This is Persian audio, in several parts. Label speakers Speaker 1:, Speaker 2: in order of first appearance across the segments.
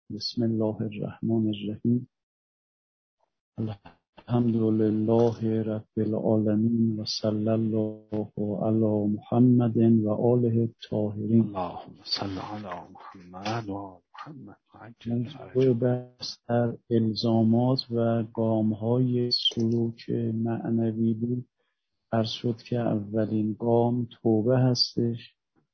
Speaker 1: بسم الله الرحمن الرحیم. الحمد لله رب العالمین و صلی الله علی محمد و آله الطاهرین.
Speaker 2: اللهم صل علی محمد و آل محمد.
Speaker 1: موضوع بحث در الزامات و گام‌های سلوک معنوی بود. عرض شد که اولین گام توبه هستش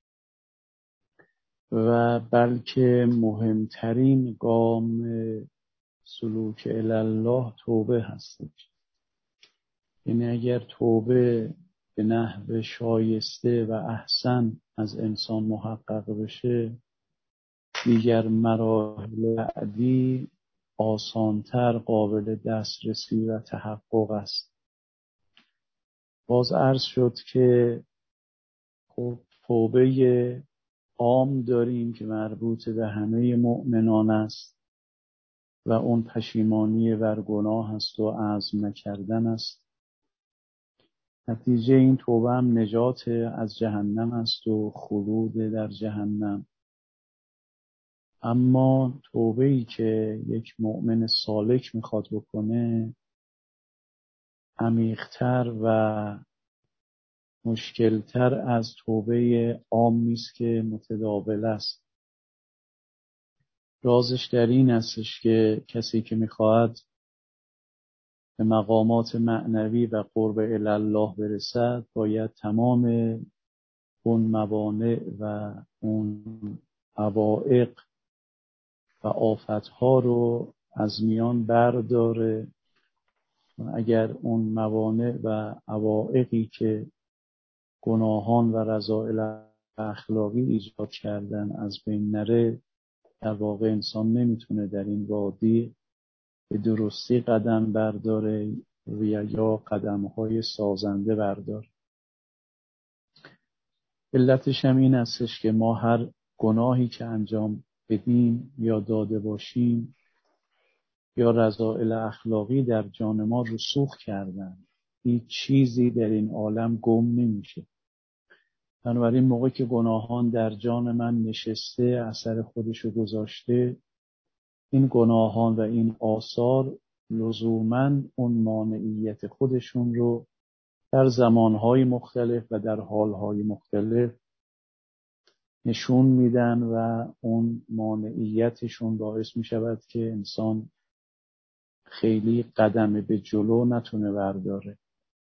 Speaker 1: و بلکه مهمترین گام سلوک الله توبه هستش. یعنی اگر توبه به نحو شایسته و احسن از انسان محقق بشه، دیگر مراحل بعدی آسانتر قابل دسترسی و تحقق است. باز عرض شد که خب توبه عام داریم که مربوط به همه مؤمنان است و اون پشیمانی بر گناه است و عزم نکردن است. نتیجه این توبه هم نجات از جهنم است و خلود در جهنم. اما توبه‌ای که یک مؤمن سالک میخواد بکنه عمیق‌تر و مشکلتر از توبه عامی است که متداول است. رازش در این استش که کسی که میخواهد به مقامات معنوی و قرب الله برسد باید تمام اون موانع و اون عوائق و آفتها رو از میان برداره. اگر اون موانع و عوائقی که گناهان و رذائل اخلاقی ایجاد کردن از بین نره، در واقع انسان نمیتونه در این وادی به درستی قدم برداره و یا قدم‌های سازنده برداره. علتش هم این استش که ما هر گناهی که انجام بدیم یا داده باشیم یا رذائل اخلاقی در جان ما رسوخ کردن، هیچ چیزی در این عالم گم نمیشه. بنابراین موقعی که گناهان در جان من نشسته، اثر خودشو گذاشته، این گناهان و این آثار لزوماً اون مانعیت خودشون رو در زمانهای مختلف و در حالهای مختلف نشون میدن و اون مانعیتشون باعث میشود که انسان خیلی قدم به جلو نتونه برداره.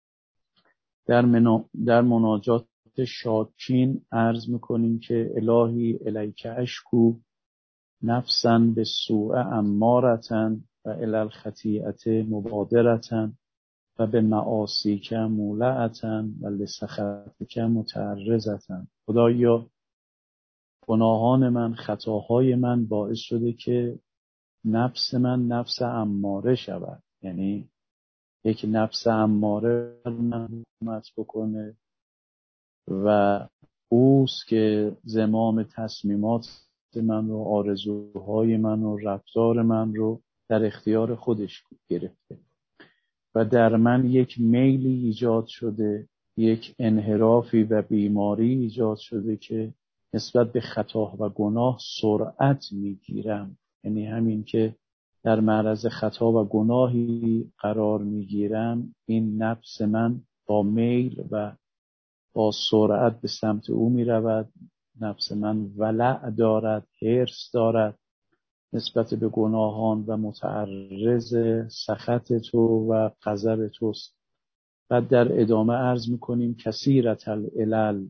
Speaker 1: در مناجات شاکین عرض میکنیم که الهی الیک اشکو نفسا به سوء امارتن و الی الخطیئت مبادرتن و به معاصیک مولعتن و لسخطک متعرضتن. خدایا گناهان من، خطاهای من باعث شده که نفس من نفس اماره شود. یعنی یک نفس اماره من حکومت بکنه و اوست که زمام تصمیمات من و آرزوهای من و رفتار من رو در اختیار خودش گرفته و در من یک میلی ایجاد شده، یک انحرافی و بیماری ایجاد شده که نسبت به خطا و گناه سرعت میگیرم. یعنی همین که در معرض خطا و گناهی قرار میگیرم، این نفس من با میل و با سرعت به سمت او میرود. نفس من ولع دارد، حرص دارد نسبت به گناهان و متعرض سخط تو و غضب توست. بعد در ادامه عرض میکنیم کثیرة العلل،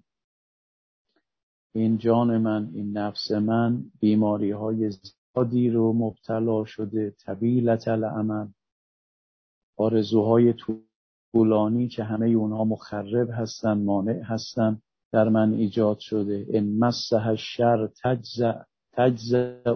Speaker 1: این جان من، این نفس من بیماری های زیادی رو مبتلا شده. طویلة الامل، آرزوهای طولانی که همه اونها مخرب هستن، مانع هستن، در من ایجاد شده. ان مسه الشر تجزع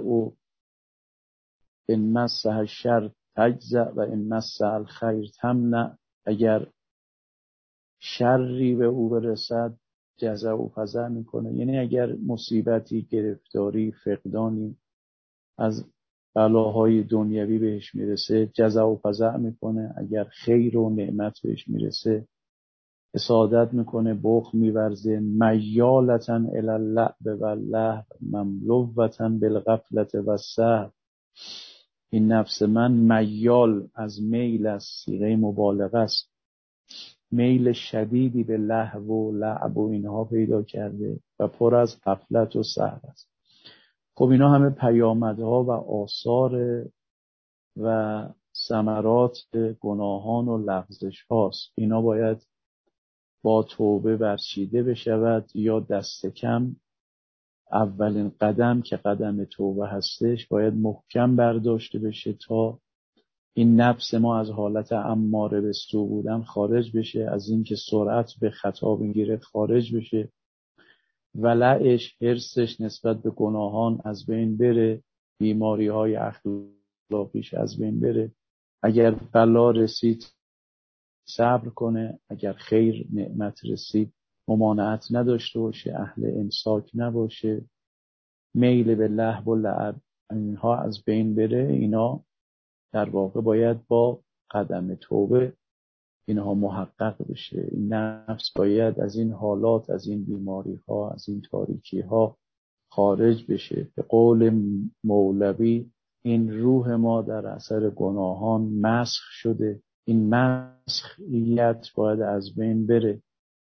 Speaker 1: ان مسه الشر تجزع و ان مسه الخیر تمنع. اگر شری به او برسد جزع و فزع میکنه. یعنی اگر مصیبتی، گرفتاری، فقدانی از بلاهای دنیوی بهش میرسه جزع و فزع میکنه. اگر خیر و نعمت بهش میرسه حسادت میکنه، بخل میورزه. میالة الی اللعب واللهو مملوة بالغفلة والسهو، این نفس من میال از میل از صیغه مبالغه است، میل شدیدی به لهو و لعب و اینها پیدا کرده و پر از غفلت و سهو است. خب اینا همه پیامدها و آثار و ثمرات گناهان و لغزش هاست. اینا باید با توبه برچیده بشود، یا دست کم اولین قدم که قدم توبه هستش باید محکم برداشته بشه تا این نفس ما از حالت اماره به سو بودن خارج بشه، از اینکه سرعت به خطا بگیره خارج بشه، ولعش، حرصش نسبت به گناهان از بین بره، بیماری های اخلاقیش از بین بره. اگر بلا رسید صبر کنه، اگر خیر نعمت رسید ممانعت نداشته باشه، اهل امساک نباشه، میل به لهو و لعب اینها از بین بره. اینا در واقع باید با قدم توبه اینها محقق بشه. این نفس باید از این حالات، از این بیماری ها، از این تاریکی ها خارج بشه. به قول مولوی این روح ما در اثر گناهان مسخ شده، این مسخیت باید از بین بره.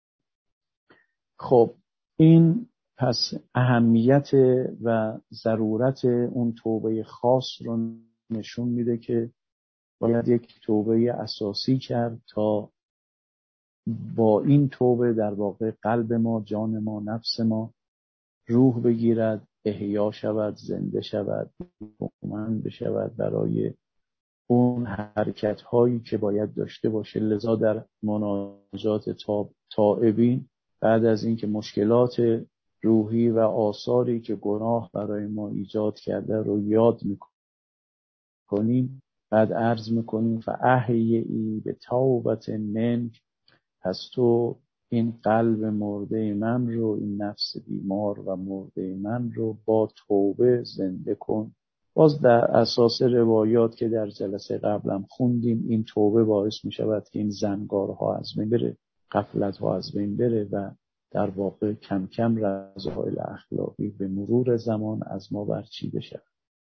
Speaker 1: خب این پس اهمیت و ضرورت اون توبه خاص رو نشون میده که باید یک توبه اساسی کرد تا با این توبه در واقع قلب ما، جان ما، نفس ما روح بگیرد، احیا شود، زنده شود، مؤمن بشود برای اون حرکت هایی که باید داشته باشه. لذا در مناجات تائبین بعد از اینکه مشکلات روحی و آثاری که گناه برای ما ایجاد کرده رو یاد میکنیم، بعد عرض میکنیم فاحیی به توبت منک، پس تو این قلب مرده من رو، این نفس بیمار و مرده من رو با توبه زنده کن. باز در اساس روایات که در جلسه قبلم خوندیم، این توبه باعث می شود که این زنگارها از بین بره، غفلت‌ها از بین بره و در واقع کم کم رذائل اخلاقی به مرور زمان از ما برچیده شود.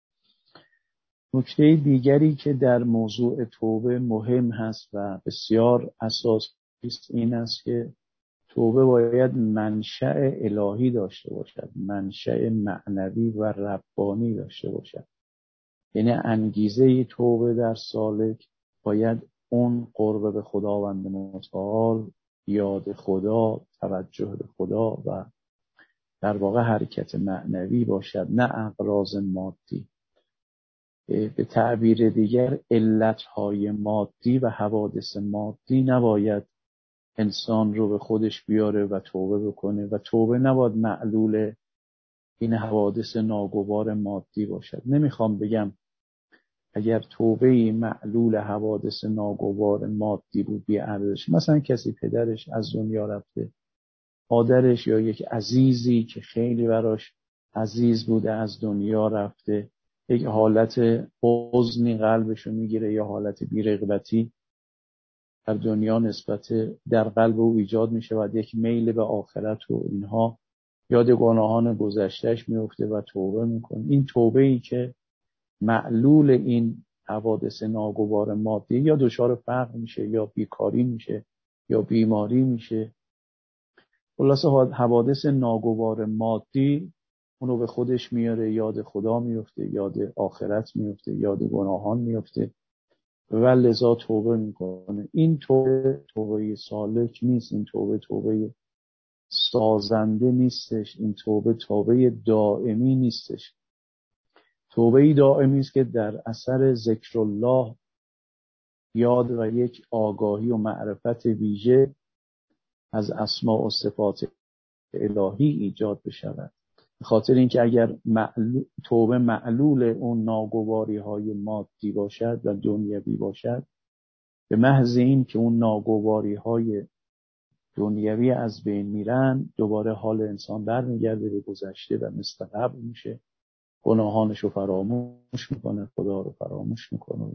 Speaker 1: نکته دیگری که در موضوع توبه مهم هست و بسیار اساسی است این است که توبه باید منشأ الهی داشته باشد، منشأ معنوی و ربانی داشته باشد. یعنی انگیزه توبه در سالک باید اون قرب به خداوند متعال، یاد خدا، توجه به خدا و در واقع حرکت معنوی باشد، نه اغراض مادی. به تعبیر دیگر علتهای مادی و حوادث مادی نباید انسان رو به خودش بیاره و توبه بکنه و توبه نباید معلول این حوادث ناگوار مادی باشد. نمیخوام بگم اگر توبه معلول حوادث ناگوار مادی بود بی ارزش، مثلا کسی پدرش از دنیا رفته، مادرش یا یک عزیزی که خیلی براش عزیز بوده از دنیا رفته، یک حالت حزنی قلبشو میگیره یا حالت بی‌رغبتی در دنیا نسبت در قلب او ایجاد میشه و یک میل به آخرت و اینها، یاد گناهان گذشتهش میفته و توبه میکنه. این توبه ای که معلول این حوادث ناگوار مادی یا دچار فقر میشه یا بیکاری میشه یا بیماری میشه، خلاصه حوادث ناگوار مادی اونو به خودش میاره، یاد خدا میفته، یاد آخرت میفته، یاد گناهان میفته و لذا توبه میکنه. این توبه سالک نیست، این توبه سازنده نیستش، این توبه دائمی نیستش. توبه دائمی است که در اثر ذکر الله، یاد و یک آگاهی و معرفت ویژه از اسماء و صفات الهی ایجاد بشود. به خاطر اینکه اگر توبه معلول اون ناگواری های مادی باشد و دنیوی باشد، به محض این که اون ناگواری های دنیوی از بین میرن، دوباره حال انسان برمیگرده به گذشته و مثل قبل میشه، گناهانش رو فراموش میکنه، خدا رو فراموش میکنه.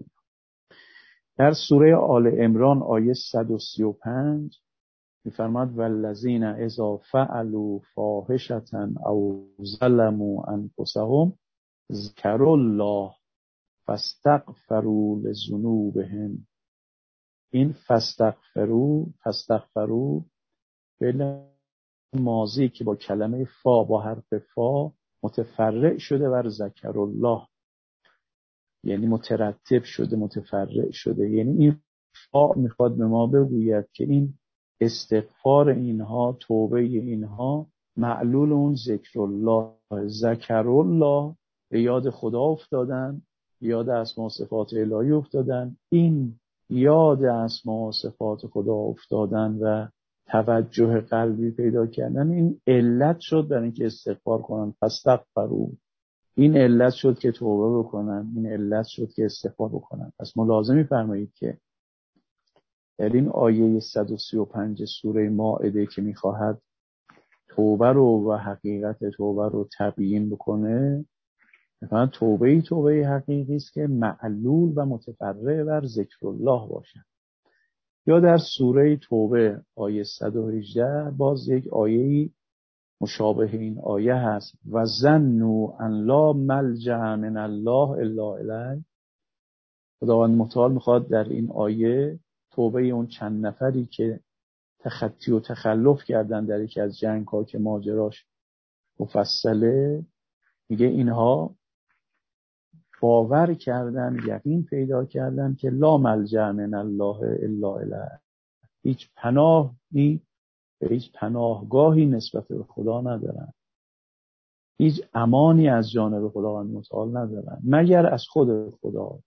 Speaker 1: در سوره آل عمران آیه 135 میفرماد والذین اذا فعلوا فاحشة او ظلموا انفسهم ذکروا الله فاستغفروا لذنوبهم. این فاستغفروا فعل ماضی که با کلمه فا، با حرف فا متفرع شده بر ذکر الله، یعنی مترتب شده، متفرع شده. یعنی این فا میخواد به ما بگوید که این استغفار اینها، توبه اینها معلول اون ذکر الله. ذکر الله، به یاد خدا افتادن، یاد اسما و صفات الهی افتادن. این یاد اسما و صفات خدا افتادن و توجه قلبی پیدا کردن، این علت شد برای اینکه استغفار کنن. فاستغفروا، این علت شد که توبه بکنن، این علت شد که استغفار بکنن. پس ملاحظه می‌فرمایید که در این آیه 135 سوره مائده که می‌خواهد توبه رو و حقیقت توبه رو تبیین بکنه، مثلا توبه حقیقی است که معلول و متفرع بر ذکر الله باشد. یا در سوره توبه آیه 118 باز یک آیه‌ای مشابه این آیه هست: و ظنوا ان لا ملجأ من الله الا الیه. خداوند متعال میخواد در این آیه توبه اون چند نفری که تخطی و تخلف کردن در یکی از جنگ‌ها که ماجراش مفصله، میگه اینها باور کردن، یقین پیدا کردن که لا ملجأ من الله الا الیه، هیچ پناهی به هیچ پناهگاهی نسبت به خدا ندارن، هیچ امانی از جانب خداوند متعال ندارن مگر از خود خدا.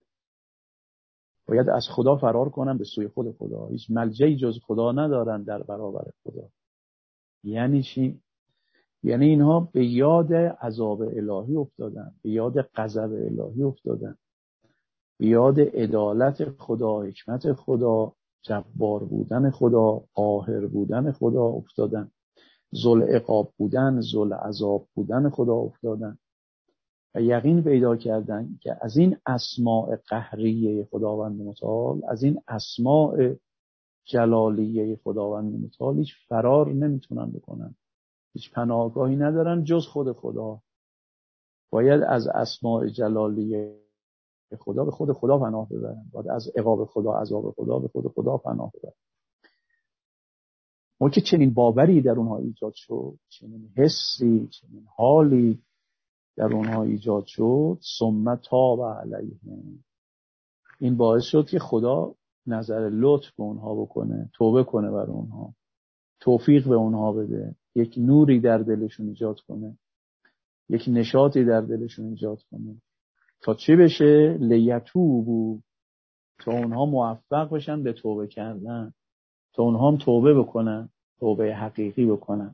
Speaker 1: باید از خدا فرار کنن به سوی خود خدا، هیچ ملجئی جز خدا ندارن در برابر خدا. یعنی چی؟ یعنی اینها به یاد عذاب الهی افتادن، به یاد غضب الهی افتادن، به یاد عدالت خدا، حکمت خدا، جبار بودن خدا، قاهر بودن خدا افتادن، ذل عقاب بودن، ذل عذاب بودن خدا افتادن و یقین پیدا کردن که از این اسماء قهریه خداوند متعال، از این اسماء جلالیه خداوند متعال هیچ فرار نمیتونن بکنن، هیچ پناهگاهی ندارن جز خود خدا. باید از اسماء جلالیه خدا به خود خدا پناه ببرن، باید از عقاب خدا، عذاب خدا به خود خدا پناه ببرن. ما که چنین باوری در اونها ایجاد شد، چنین حسی، چنین حالی در اونها ایجاد شد، ثم تاب علیهم، این باعث شد که خدا نظر لطف به اونها بکنه، توبه کنه بر اونها، توفیق به اونها بده، یک نوری در دلشون ایجاد کنه، یک نشاطی در دلشون ایجاد کنه. تا چی بشه؟ لیتوبوا، تا اونها موفق بشن به توبه کردن، تا اونها هم توبه بکنن، توبه حقیقی بکنن.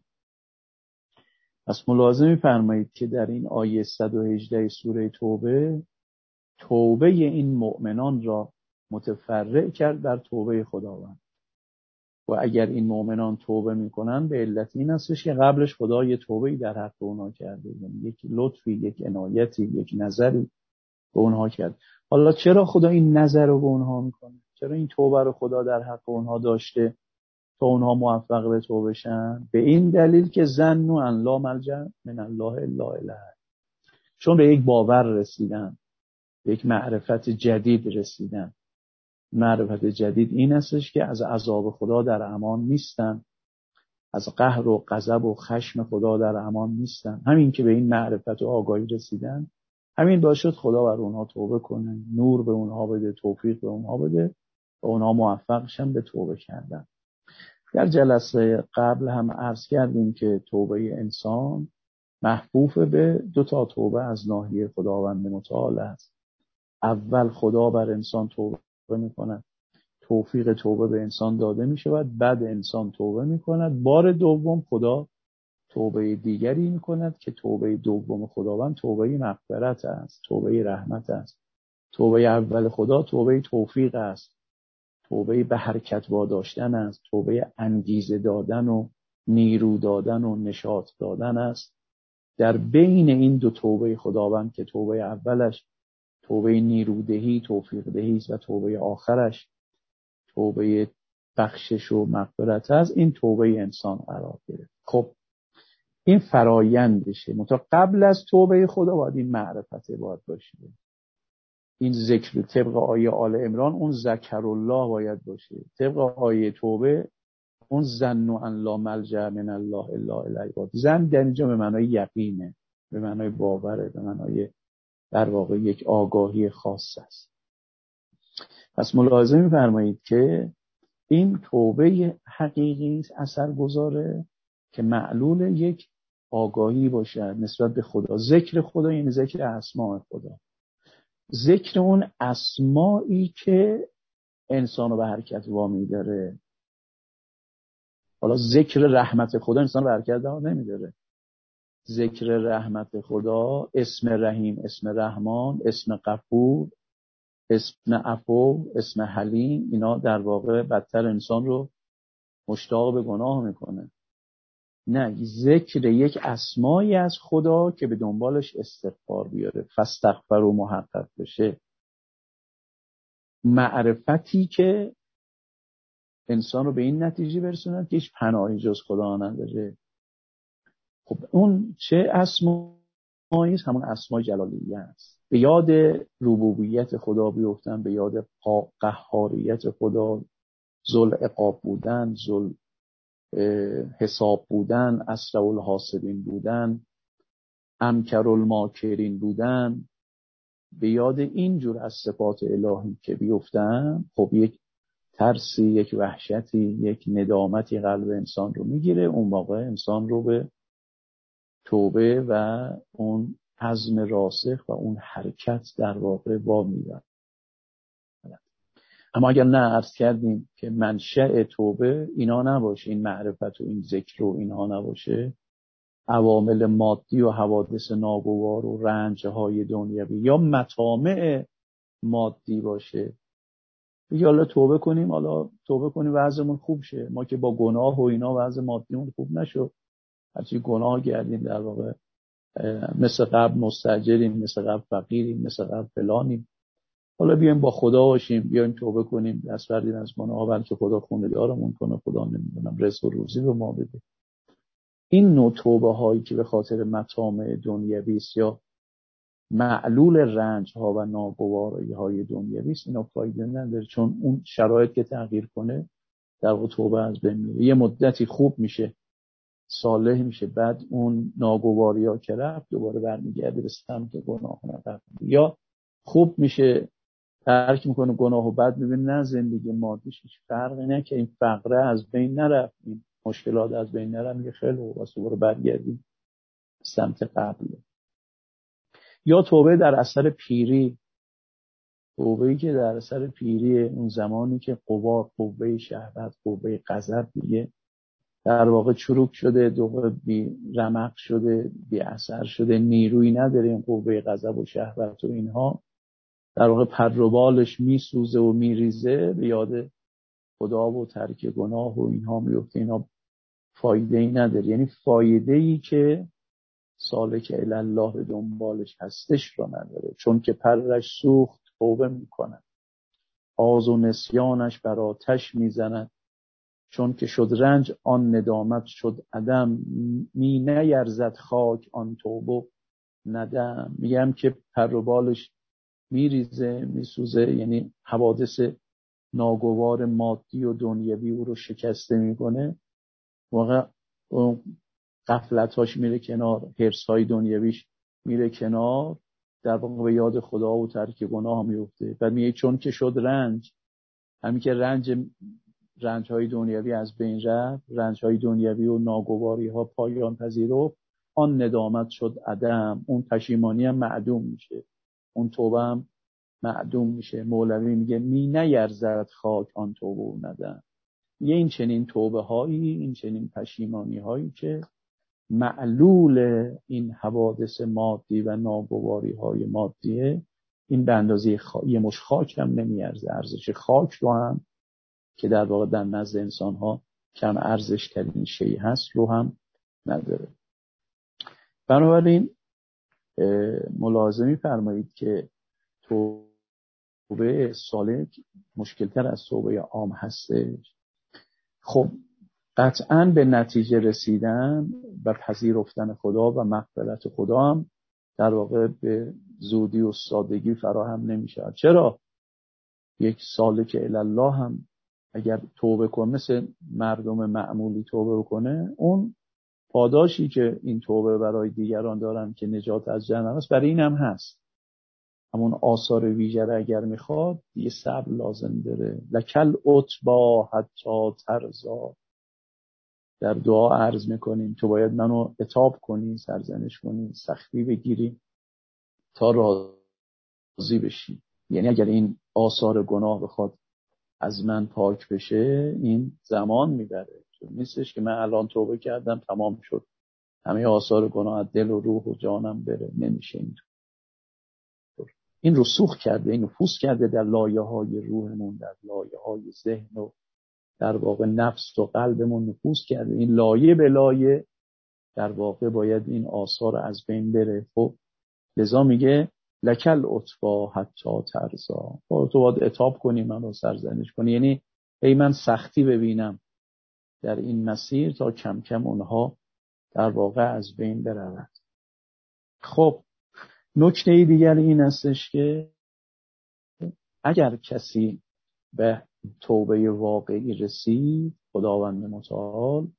Speaker 1: پس ملاحظه می‌فرمایید که در این آیه 118 سوره توبه، توبه این مؤمنان را متفرع کرد بر توبه خداوند. و اگر این مؤمنان توبه میکنن به علت این هستش که قبلش خدا یه توبه‌ای در حق اونها کرده، یعنی یک لطفی، یک عنایتی، یک نظری به اونها کرد. حالا چرا خدا این نظر رو به اونها میکنه؟ چرا این توبه رو خدا در حق اونها داشته تا اونها موفق به توبه شن؟ به این دلیل که ظنوا ان لا ملجأ من الله الا الیه، چون به یک باور رسیدن، به یک معرفت جدید رسیدن. معرفت جدید این هستش که از عذاب خدا در امان نیستن، از قهر و غضب و خشم خدا در امان نیستن. همین که به این معرفت و آگاهی رسیدن، همین باعث شد خدا بر اونها توبه کنه، نور به اونها بده، توفیق به اونها بده و اونها موفق شن به توبه کردن. در جلسه قبل هم عرض کردیم که توبه انسان محفوف به 2 توبه از ناحیه خداوند متعال است. اول خدا بر انسان توبه میکند، توفیق توبه به انسان داده میشود، بعد انسان توبه میکند، بار دوم خدا توبه دیگری میکند که توبه دوم خداوند توبه مغفرت است، توبه رحمت است. توبه اول خدا توبه توفیق است، توبه به حرکت واداشتن است، توبه انگیزه دادن و نیرو دادن و نشاط دادن است. در بین این 2 توبه خداوند که توبه اولش توبه نیرودهی، توفیق دهی و توبه آخرش توبه بخشش و مغفرت است، این توبه انسان قرار گرفت. خب این فرایندشه، منتها قبل از توبه خدا باید این معرفت باید باشه. این ذکر طبق آیه آل عمران اون ذکر الله باید باشه، طبق آیه توبه اون ظن ان لا ملجأ من الله الا الیه. ظن در اینجا به معنای یقینه، به معنای باوره، به معنای در واقع یک آگاهی خاص است. پس ملاحظه می‌فرمایید که این توبه حقیقی اثر گذاره که معلول یک آگاهی باشد نسبت به خدا. ذکر خدا یعنی ذکر اسماء خدا، ذکر اون اسمایی که انسانو به حرکت وامی داره. حالا ذکر رحمت خدا انسان به حرکت وامی نمیداره. ذکر رحمت خدا، اسم رحیم، اسم رحمان، اسم غفور، اسم عفو، اسم حلیم، اینا در واقع بدتر انسان رو مشتاق به گناه میکنه. نه، ذکر یک اسمایی از خدا که به دنبالش استغفار بیاره، فاستغفر و محقق بشه، معرفتی که انسان رو به این نتیجه برسونه که هیچ پناهی جز خدا نداره. خب اون چه اسمایی است؟ همون اسمای جلالیه است. به یاد ربوبیت خدا بیفتن، به یاد قهاریت خدا، ذل عقاب بودن، ذل حساب بودن، اسرع الحاسبین بودن، امکر الماکرین بودن، به یاد اینجور از صفات الهی که بیفتن، خب یک ترسی، یک وحشتی، یک ندامتی قلب انسان رو میگیره. اون موقع انسان رو به توبه و اون عزم راسخ و اون حرکت در واقع وامی‌داره. اما اگر نه، عرض کردیم که منشأ توبه اینا نباشه، این معرفت و این ذکر و اینها نباشه، عوامل مادی و حوادث ناگوار و رنجهای دنیوی یا مطامع مادی باشه، بگی حالا توبه کنیم، حالا توبه کنیم وضعمون خوب شه، ما که با گناه و اینا وضع مادیمون خوب نشد، هرچی گناه کردیم در واقع مثل قبل مستاجریم، مثل قبل فقیریم، مثل قبل فلانیم، حالا بیایم با خدا باشیم، بیایم توبه کنیم، دست بردیم از گناه، بلکه خدا خونه دارمون کنه، خدا نمیدونم رزق و روزی به ما بده. این نوع توبه هایی که به خاطر مطامع دنیوی است یا معلول رنج ها و ناگواری های دنیوی است، اینا فایده نداره، چون اون شرایط که تغییر کنه در واقع توبه از بین میره. یه مدتی خوب میشه، صالح میشه، بعد اون ناگواری ها که رفت دوباره برمیگرده به سمت گناه نقد، یا خوب میشه ترک میکنه گناه و بعد میبینه نه زندگی مادیش هیچ فرقی نه که این فقره از بین نرفت، این مشکلات از بین نرفت، میگه خیلی واسه دوباره برگردیم سمت قبله. یا توبه در اثر پیری، توبه‌ای که در اثر پیری، اون زمانی که قوه شهوت، قوه غضب دیگه در واقع چروک شده، دوباره بی رمق شده، بی اثر شده، نیرویی نداره این قوه غضب و شهوت و اینها، در واقع پر و بالش میسوزه و میریزه، به یاد خدا و ترک گناه و اینها میفته، اینا فایده ای نداره. یعنی فایده ای که سالک الی الله به دنبالش هستش رو نداره، چون که پرش سوخت توبه میکنه، آز و نسیانش بر آتش میزند، چون که شد رنج آن ندامت شد عدم، می نیرزد خاک آن توبه ندم. میگم که پر و بالش میریزه، میسوزه، یعنی حوادث ناگوار مادی و دنیوی او رو شکسته میکنه، واقعا غفلتاش میره کنار، حرصهای دنیویش میره کنار، در واقع به یاد خدا و ترک گناه میفته. و میگه چون که شد رنج، همین که رنجهای دنیوی از بین رفت، رنجهای دنیوی و ناگواری ها پایان پذیرفت، آن ندامت شد عدم، اون پشیمانی هم معدوم میشه، اون توبه هم معدوم میشه. مولوی میگه می نیرزد خاک آن توبه و ندم. یه این چنین توبه هایی، این چنین پشیمانی هایی که معلول این حوادث مادی و ناگواری های مادیه، این به اندازه یه مش خاک هم نمیارزه. ارزش خاک رو هم که در واقع در نزد انسان ها کم ارزش ترین شیء هست رو هم نداره. بنابراین ملاحظه می‌فرمایید که توبه سالک مشکلتر از توبه عام هستش. خب قطعاً به نتیجه رسیدن و پذیرفتن خدا و مغفرت خدا هم در واقع به زودی و سادگی فراهم نمیشه. چرا؟ یک سالک الله هم اگر توبه کنه، مثل مردم معمولی توبه کنه، اون پاداشی که این توبه برای دیگران دارن که نجات از جهنم است، برای این هم هست. همون آثار ویژه را اگر میخواد یه صبر لازم داره. لکل عتبی حتی ترضا. در دعا عرض میکنیم تو باید منو عتاب کنی، سرزنش کنی، سختی بگیری تا راضی بشی. یعنی اگر این آثار گناه بخواد از من پاک بشه، این زمان میبره. نیستش که من الان توبه کردم تمام شد همه آثار گناه از دل و روح و جانم بره. نمیشه اینطور. این رسوخ کرده، این نفوذ کرده در لایه‌های روحمون، در لایه‌های ذهن و در واقع نفس و قلبمون نفوذ کرده. این لایه به لایه در واقع باید این آثار از بین بره. خب لذا میگه لکل عتبی حتی ترضا. تو باید عتاب کنی، منو سرزنش کنی، یعنی ای من سختی ببینم در این مسیر تا کم کم اونها در واقع از بین برود. خب نکته دیگر این استش که اگر کسی به توبه واقعی رسید، خداوند متعال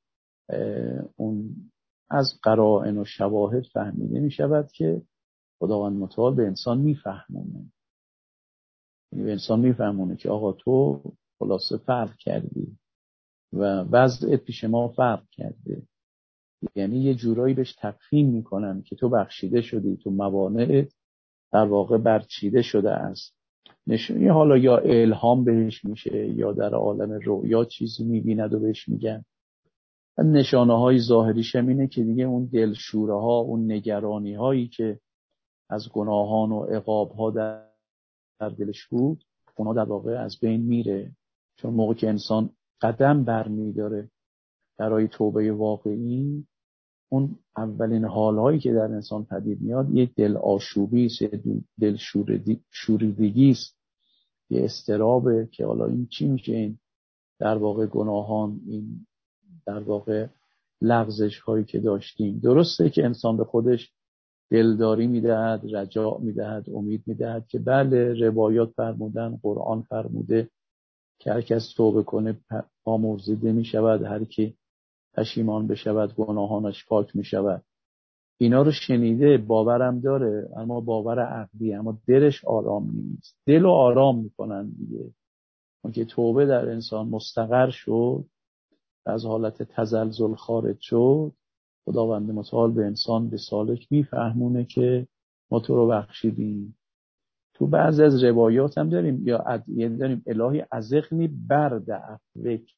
Speaker 1: اون از قرائن و شواهد فهمیده می شود که خداوند متعال به انسان میفهمونه. یعنی به انسان میفهمونه که آقا تو خلاصه فرق کردی و وضعت پیش ما فرق کرده. یعنی یه جورایی بهش تفهیم میکنن که تو بخشیده شدی، تو موانعت در واقع برچیده شده است. نشونی حالا یا الهام بهش میشه یا در عالم رؤیا چیزی میبیند و بهش میگن. نشانه های ظاهریش هم اینه که دیگه اون دلشوره ها، اون نگرانی هایی که از گناهان و عقاب ها در دلش بود، اونا در واقع از بین میره. چون موقع که انسان قدم برمیداره برای توبه واقعی، اون اولین حالهایی که در انسان پدید میاد یه دل آشوبی است، یه دل شوریدگی است، یه اضطرابه که حالا این چی میشه، این در واقع گناهان، این در واقع لغزش هایی که داشتیم. درسته که انسان به خودش دلداری میدهد، رجاء میدهد، امید میدهد که بله روایات فرمودن، قرآن فرموده که هر کس توبه کنه آمرزیده میشود، هر کی پشیمان بشود گناهانش پاک میشود. اینا رو شنیده، باورم داره، اما باور عقلی، اما دلش آرام نیست. دل رو آرام میکنن دیگه. اون که توبه در انسان مستقر شد، از حالت تزلزل خارج شد، خداوند متعال به انسان به سالک میفهمونه که ما تو رو بخشیدیم. تو بعضی از روایات هم داریم یا ادعیه داریم الهی ازغنی برد عفوک،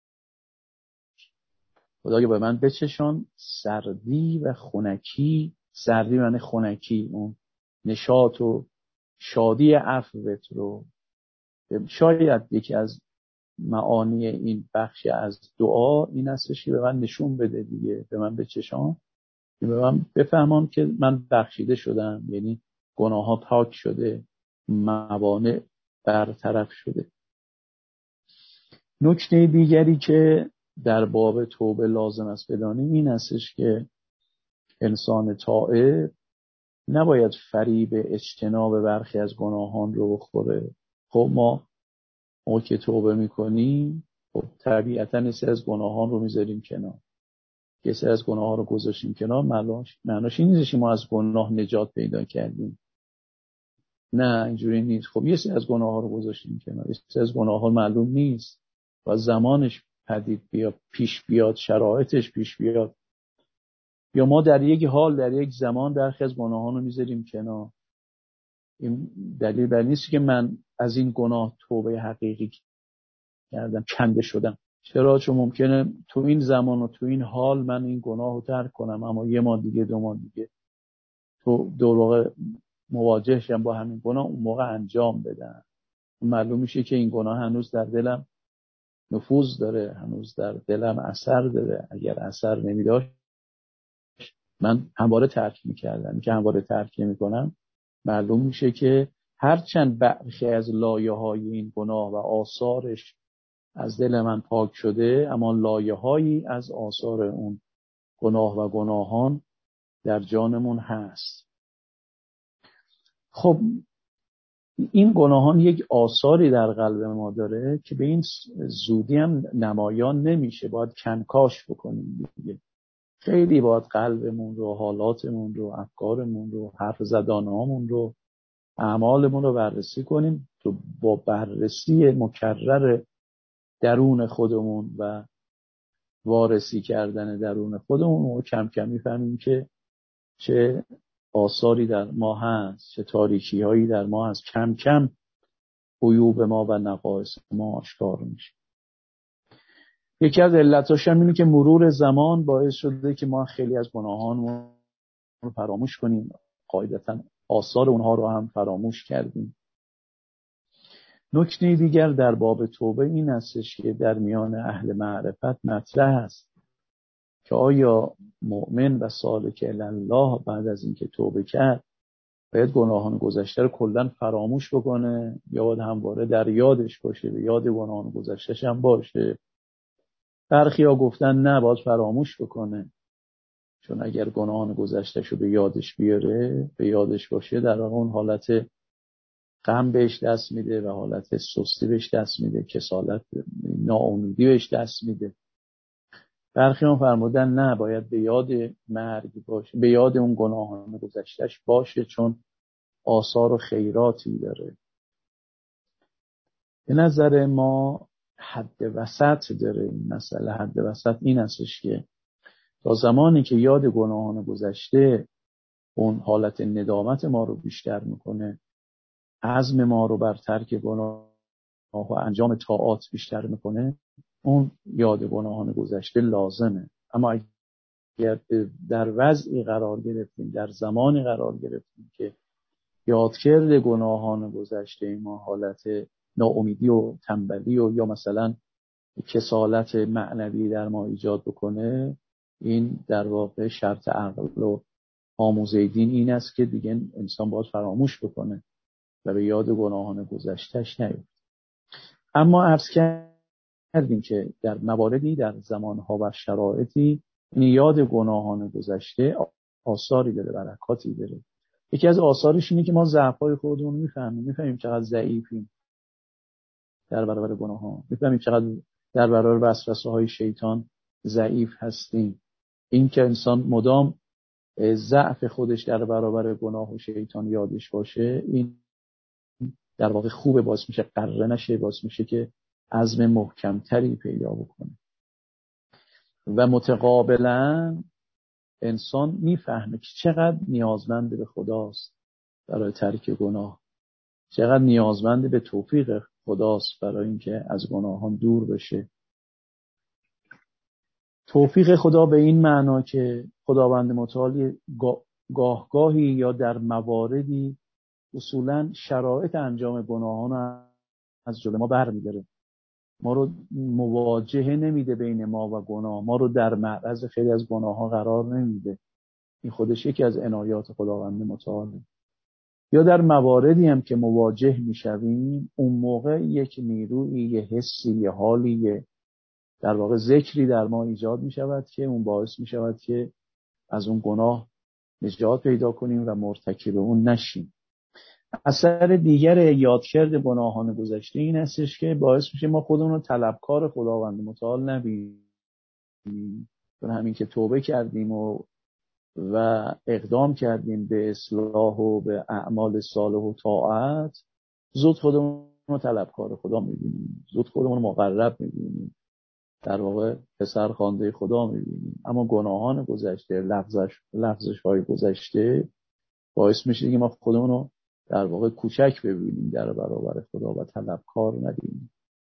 Speaker 1: خدایا به من بچشان سردی و خنکی. سردی معنی خنکی، اون نشاط و شادی عفوت رو. شاید یکی از معانی این بخش از دعا این هستش که به من نشون بده دیگه، به من بچشان، که به من بفهمم که من بخشیده شدم، یعنی گناه ها پاک شده، موانع برطرف شده. نکته دیگری که در باب توبه لازم است بدانیم این هستش که انسان تائب نباید فریب اجتناب برخی از گناهان رو بخوره. خب ما که توبه میکنیم، خب طبیعتا یه سری از گناهان رو میذاریم کنار، یه سری از گناهان رو گذاشتیم کنار. معناش این نیست که ما از گناه نجات پیدا کردیم، نه اینجوری نیست. خب یه سری از گناهان رو گذاشتیم کنار، یه سری از گناهان معلوم نیست و زمانش پدید بیاد، پیش بیاد، شرایطش پیش بیاد، یا ما در یک حال در یک زمان برخی از گناهان رو میذاریم کنار. این دلیل بر نیست که من از این گناه توبه حقیقی کردم، کنده شدم. چرا؟ چون ممکنه تو این زمان و تو این حال من این گناه رو ترک کنم، اما یه ماه دیگه، 2 ماه دیگه تو دو واقع مواجه شدم با همین گناه، اون موقع انجام بدم. معلوم میشه که این گناه هنوز در دلم نفوذ داره، هنوز در دلم اثر داره. اگر اثر نمیداشت من همواره ترک میکردم. که همواره ترک نمیکنم، معلوم میشه که هرچند برخی از لایه‌های این گناه و آثارش از دل من پاک شده، اما لایه‌هایی از آثار اون گناه و گناهان در جانمون هست. خب این گناهان یک آثاری در قلب ما داره که به این زودی هم نمایان نمیشه، باید کنکاش بکنیم دیگه. خیلی باید قلبمون رو، حالاتمون رو، افکارمون رو، حرف زدانهامون رو، اعمالمون رو بررسی کنیم تو با بررسی مکرر درون خودمون و وارسی کردن درون خودمون و کم کم میفهمیم که چه آثاری در ما هست، چه تاریکی هایی در ما هست. کم کم عیوب ما و نقایص ما آشکار میشه. یکی از علتاش هم اینه که مرور زمان باعث شده که ما خیلی از گناهان رو فراموش کنیم، قاعدتا آثار اونها رو هم فراموش کردیم. نکته دیگر در باب توبه این هستش که در میان اهل معرفت مطرح است که آیا مؤمن و سالک الی الله بعد از اینکه توبه کرد باید گناهان گذشته رو کلا فراموش بکنه یا باید همواره در یادش باشه، به یاد گناهان گذشتهش هم باشه؟ برخی‌ها گفتن نه، باید فراموش بکنه، چون اگر گناهان گذشتهش رو به یادش بیاره، به یادش باشه، در اون حالت غم بهش دست میده و حالت سستی بهش دست میده، کسالت، ناامیدی بهش دست میده. برخی‌ها فرمودن نه، باید به یاد مرگ باشه، به یاد اون گناهان گذشتهش باشه، چون آثار و خیراتی داره. به نظر ما حد وسط داره این مسئله. حد وسط این هستش که تا زمانی که یاد گناهان گذشته اون حالت ندامت ما رو بیشتر میکنه، عزم ما رو بر ترک گناه و انجام طاعات بیشتر میکنه، اون یاد گناهان گذشته لازمه. اما اگر در وضعی قرار گرفتیم، در زمانی قرار گرفتیم که یادکرد گناهان گذشته ما حالت ناامیدی و تنبلی و یا مثلا کسالت معنوی در ما ایجاد بکنه، این در واقع شرط عقل و آموزه دین این است که دیگه انسان باید فراموش بکنه و به یاد گناهان گذشتهش نیفته. اما عرض کردیم که در مواردی، در زمانها و شرایطی یاد گناهان گذشته آثاری داره، برکاتی داره. یکی از آثارش اینه که ما ضعف‌های خودمون میفهمیم چقدر ضعیفیم در برابر گناهان، میفهمیم چقدر در برابر وسوسه‌های شیطان ضعیف هستیم. این که انسان مدام ضعف خودش در برابر گناه و شیطان یادش باشه، این در واقع خوبه، باعث میشه قره نشه، باعث میشه که عزم محکمتری پیدا بکنه. و متقابلا انسان میفهمه که چقدر نیازمند به خداست برای ترک گناه، چقدر نیازمند به توفیق خداست برای اینکه از گناهان دور بشه. توفیق خدا به این معنا که خداوند متعال گاهگاهی یا در مواردی اصولاً شرایط انجام گناهان از جلوی ما برمی‌داره، ما رو مواجهه نمیده بین ما و گناه، ما رو در معرض خیلی از گناه‌ها قرار نمیده. این خودش یکی از عنایات خداوند متعاله. یا در مواردی هم که مواجه میشویم، اون موقع یک نیروی، یه حسی، یه حالی، در واقع ذکری در ما ایجاد میشود که اون باعث میشود که از اون گناه نجات پیدا کنیم و مرتکب اون نشیم. اثر دیگر یادکرد گناهان گذشته این هستش که باعث میشه ما خودمون رو طلبکار خداوند متعال نبینیم. چون همین که توبه کردیم و اقدام کردیم به اصلاح و به اعمال صالح و طاعت، زود خودمون رو طلبکار خدا میبینیم، زود خودمون رو مقرب میبینیم، در واقع پسر خوانده خدا میبینیم. اما گناهان گذشته، لغزش های گذشته باعث میشه که ما خودمون رو در واقع کوچک ببینیم در برابر خدا و طلبکار نبینیم.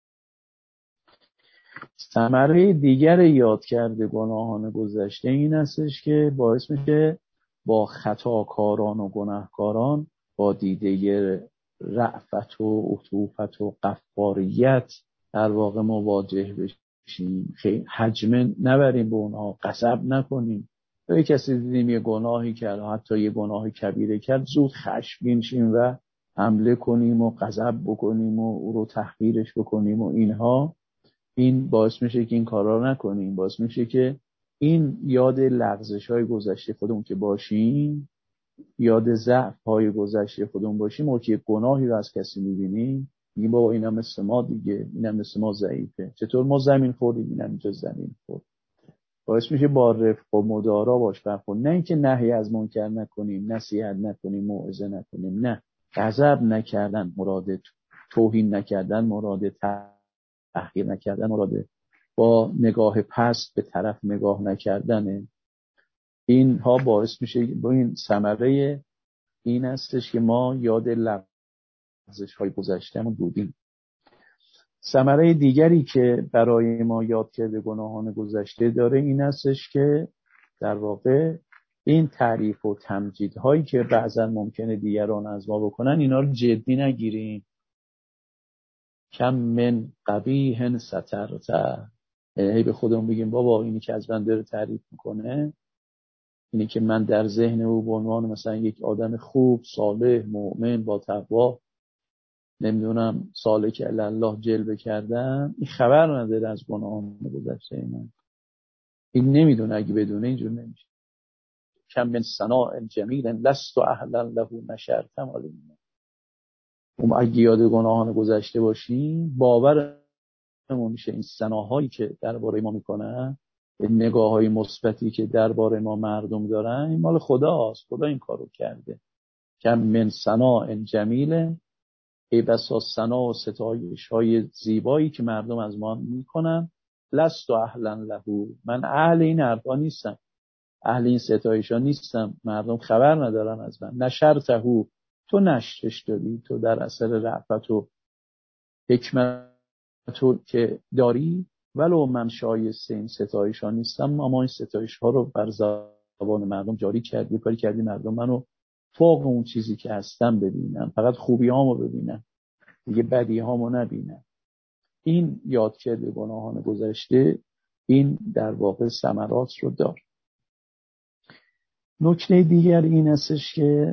Speaker 1: ثمره دیگر یادکرد گناهان گذشته این هستش که باعث میشه با خطاکاران و گناهکاران با دیده رأفت و عطوفت و غفاریت در واقع مواجه بشیم. خیلی حجمه نبریم به اونها، غضب نکنیم. یا کسی دیدیم یه گناهی کرد، حتی یه گناه کبیره کرد، زود خشمگین شیم و حمله کنیم و غضب بکنیم و او رو تحقیرش بکنیم و اینها. این باعث میشه که این کارا نکنیم، باعث میشه که این یاد لغزش‌های گذشته خودمون که باشیم یاد ضعف های گذشته خودمون باشیم، ما که گناهی رو از کسی میبینیم میگیم بابا اینم مثل ما دیگه، اینم مثل ما ضعیفه، چطور ما زمین خوردیم اینم اینجا زمین خورد. باعث میشه با رفق و مدارا باش برخورد، نه اینکه نهی از منکر نکنیم، نصیحت نکنیم، موعظه نکنیم، نه، غضب نکردن مراد، توهین نکردن مراد، تحقیر نکردن مراد، با نگاه پست به طرف نگاه نکردنه. اینها باعث میشه، با این ثمره این هستش که ما یاد لغزش های گذشتهمون بودیم. ثمره دیگری که برای ما یاد کرده گناهان گذشته داره این هستش که در واقع این تعریف و تمجیدهایی که بعضا ممکنه دیگران از ما بکنن اینا رو جدی نگیریم. کم من قبیح سترته، یعنی به خودمون بگیم بابا اینی که از من داره تعریف میکنه، اینی که من در ذهن او به عنوان مثلا یک آدم خوب، صالح، مؤمن، با تقوا، نمیدونم سالک الله جلوه کردم، این خبر نداره از گناهان گذشته من. این نمیدونه، اگه بدونه اینجور نمیشه. کم من صناع جمیل لست اهلا له نشرتم. اگه یاد گناهان گذشته باشیم باورمون میشه این ثناهایی که درباره ما میکنن، نگاه‌های مثبتی که درباره ما مردم دارن، این مال خداست، خدا این کارو کرده. کم من صناع جمیل، ای بسا ثنا و ستایش های زیبایی که مردم از ما میکنن، لست اهلا له، من اهل این حرفا نیستم، اهل این ستایش ها نیستم، مردم خبر ندارن از من. نشرته، تو نشرش دادی، تو در اثر رأفت و حکمت تو که داری، ولو من شایسته این ستایش ها نیستم، اما این ستایش ها رو بر زبان مردم جاری کردی، کاری کردی مردم منو فوق اون چیزی که هستم ببینن، فقط خوبی هامو ببینن، دیگه بدی هامو نبینن. این یاد کرده گناهان گذشته این در واقع ثمرات رو دار. نکته دیگر این هستش که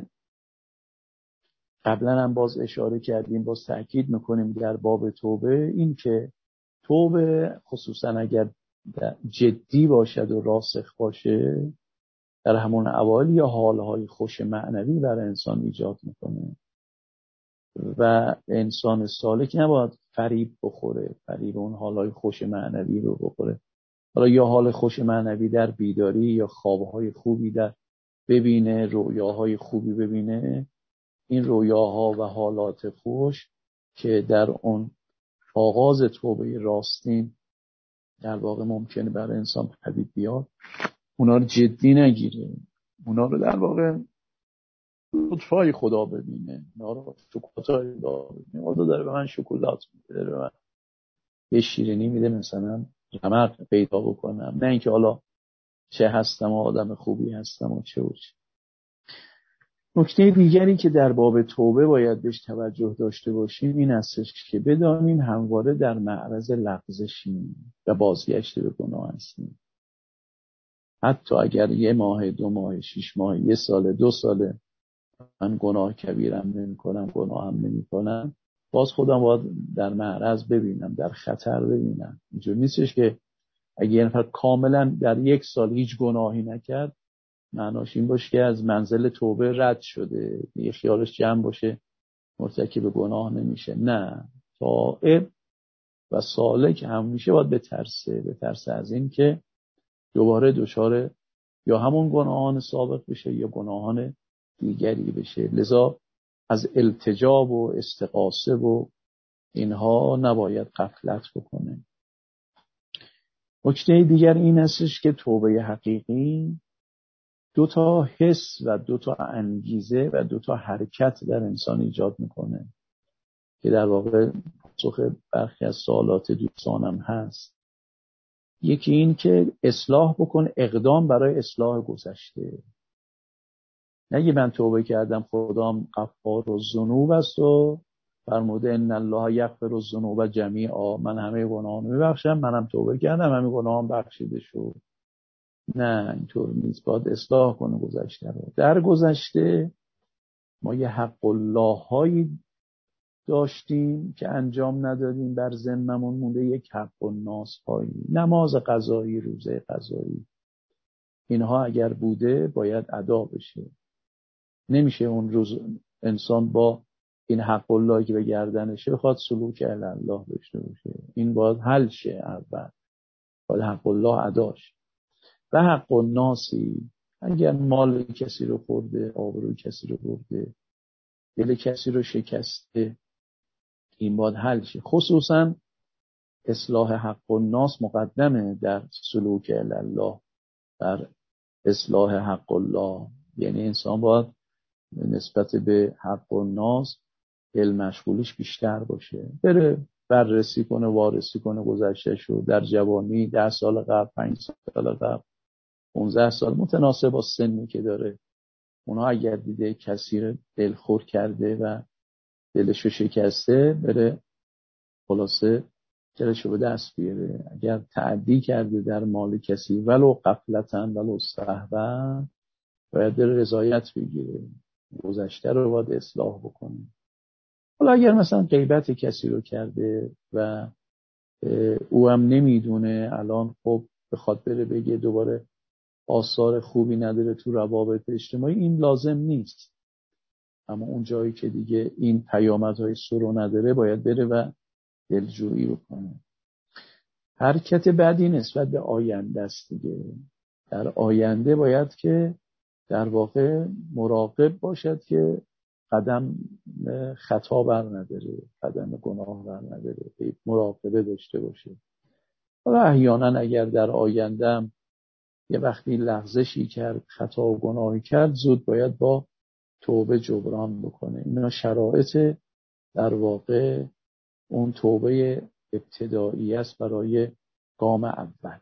Speaker 1: قبلا هم باز اشاره کردیم، باز تأکید میکنیم در باب توبه، این که توبه خصوصا اگر جدی باشد و راسخ باشه، در همون اوایل یا حالهای خوش معنوی برای انسان ایجاد میکنه و انسان سالک نباید فریب بخوره، فریب اون حالهای خوش معنوی رو بخوره. حالا یا حال خوش معنوی در بیداری یا خوابهای خوبی در ببینه، رویاهای خوبی ببینه، این رویاها و حالات خوش که در اون آغاز توبه راستین در واقع ممکنه برای انسان پدید بیاد، اونا رو جدی نگیره، اونا رو در واقع لطفای خدا ببینه، اونا رو شکلاتای خدا ببینه. خدا داره به من شکلات میده، داره به من یه شیرینی میده مثلا رمق پیدا بکنم، نه اینکه حالا چه هستم و آدم خوبی هستم و چه و چه. نکته دیگری که در باب توبه باید بهش توجه داشته باشیم این هستش که بدانیم همواره در معرض لغزشیم و بازگشت به گناه هستیم. حتی اگر 1 ماه، 2 ماه، 6 ماه، 1 سال، 2 ساله من گناه کبیرم نمی کنم، گناه هم نمی کنم، باز خودم باید در معرض ببینم، در خطر ببینم. اینجور نیستش که اگه یه نفر کاملا در 1 سال هیچ گناهی نکرد معناش این باشه که از منزل توبه رد شده، یه خیالش جمع باشه مرتکب گناه نمیشه. نه، تائب و سالک همیشه باید بترسه از این که دوباره دچار یا همون گناهان سابق بشه یا گناهان دیگری بشه. لذا از التجا و استغاثه و اینها نباید غفلت بکنه. نکته دیگر این هستش که توبه حقیقی 2 تا حس و 2 تا انگیزه و 2 تا حرکت در انسان ایجاد میکنه که در واقع پاسخ برخی از سوالات دوستانم هست. یکی این که اصلاح بکن، اقدام برای اصلاح گذشته. نگی من توبه کردم خدام غفار الذنوب است و فرموده ان الله یغفر الذنوب جمیعا، من همه گناهان میبخشم، منم توبه کردم همه گناهان بخشیده شد. نه، اینطور نیست. باید اصلاح کنه گذشته رو. در گذشته ما یه حق الله هایی داشتیم که انجام ندادیم، بر ذممون مونده یک حق الناس هایی، نماز قضایی، روزه قضایی، اینها اگر بوده باید ادا بشه. نمیشه اون روز انسان با این حق الله که به گردنشه بخواد سلوک الی الله داشته باشه. این باید حل شه. اول باید حق الله اداش. و حق الناسی، اگر مال کسی رو خورده، آبروی کسی رو برده، دل کسی رو شکسته، این باید حل شه. خصوصا اصلاح حق الناس مقدمه در سلوک الی الله، در اصلاح حق الله. یعنی انسان باید نسبت به حق الناس علم مشغولیش بیشتر باشه، بره بررسی کنه، وارسی کنه گذشتهش رو، در جوانی 10 سال قبل، 5 سال قبل، 15 سال، متناسب با سنی که داره. اونا اگر دیده کسی رو دلخور کرده و دلشو شکسته، بره خلاصه دلشو به دست بیاره. اگر تعدی کرده در مال کسی ولو غفلتاً ولو سهواً، باید بره رضایت بگیره، گذشته رو باید اصلاح بکنه. حالا اگر مثلا غیبت کسی رو کرده و او هم نمیدونه، الان خب بخواد بره بگه دوباره آثار خوبی نداره تو روابط اجتماعی، این لازم نیست. اما اون جایی که دیگه این پیامدهای سرو نداره، باید بره و دلجویی بکنه. حرکت بعدی نسبت به آینده است دیگه. در آینده باید که در واقع مراقب باشد که قدم خطا بر نداره، قدم گناه بر نداره، مراقبه داشته باشه. حالا احیانا اگر در آینده یه وقتی لغزشی کرد، خطا و گناهی کرد، زود باید با توبه جبران بکنه. اینا شرایط در واقع اون توبه ابتدایی است برای گام اول.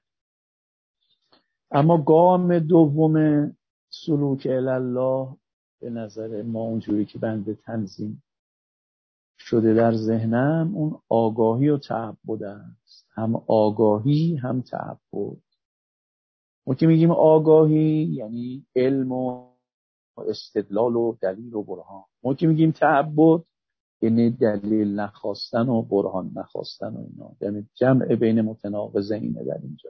Speaker 1: اما گام دوم سلوک الی الله به نظر ما، اونجوری که بنده تنظیم شده در ذهنم، اون آگاهی و تعبد است. هم آگاهی هم تعبد. ما که میگیم آگاهی یعنی علم و استدلال و دلیل و برهان. ما که میگیم تعبد یعنی دلیل نخواستن و برهان نخواستن و اینا. یعنی جمع بین متناقضینه در اینجا.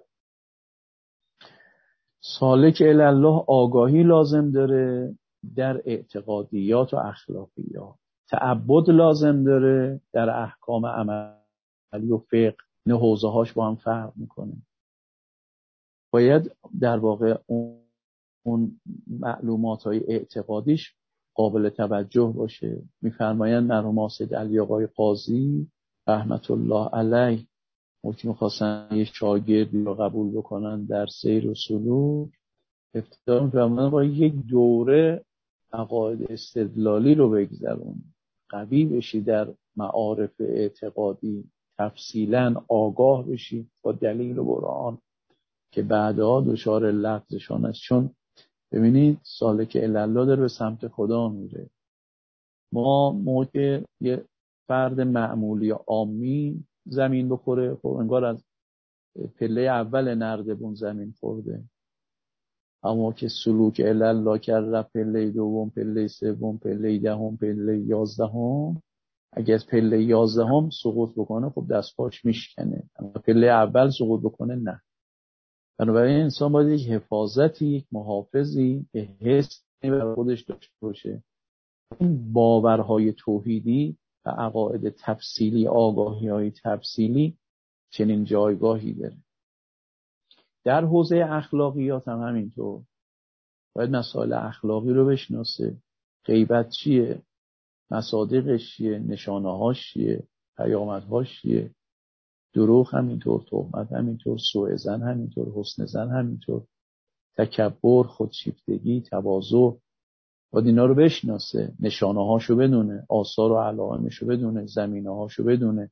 Speaker 1: سالک الی الله آگاهی لازم داره در اعتقادیات و اخلاقیات. تعبد لازم داره در احکام عملی و فقه. این حوزه هاش با هم فرق میکنه. باید در واقع اون معلومات های اعتقادیش قابل توجه باشه. میفرمایند مرحوم حاسد علی آقای قاضی رحمت الله علیه، وقتی می‌خواستن یه شاگردی رو قبول بکنن در سیر و سلوک، ابتدا می‌فرمایند با یک دوره عقاید استدلالی رو بگذرون، قوی بشی در معارف اعتقادی، تفصیلا آگاه بشی با دلیل و برهان که بعدها دچار لغزشان است. چون ببینید سالک الی الله داره به سمت خدا میره. ما موقع یه فرد معمولی عامی زمین بخوره، خب انگار از پله اول نردبون زمین خورده. اما که سلوک الی الله کرده، پله دوم، پله سوم، پله دهم، پله 11، اگه از پله 11 سقوط بکنه خب دست پاش میشکنه. اما پله اول سقوط بکنه نه. بنابراین انسان باید یک حفاظتی، یک محافظی به حس برای خودش داشته باشه. این باورهای توحیدی و عقاید تفصیلی، آگاهی‌های تفصیلی چنین جایگاهی داره. در حوزه اخلاقیات هم همینطور. باید مسائل اخلاقی رو بشناسه. غیبت چیه؟ مصادیقش چیه؟ نشانه‌هاش چیه؟ پیامدهاش چیه؟ دروغ همینطور، تهمت همینطور، سوء ظن همینطور، حسن ظن همینطور، تکبر، خودشیفتگی، تواضع. باید اینا رو بشناسه، نشانه‌هاشو بدونه، آثار و علائمشو بدونه، زمینه‌هاشو بدونه،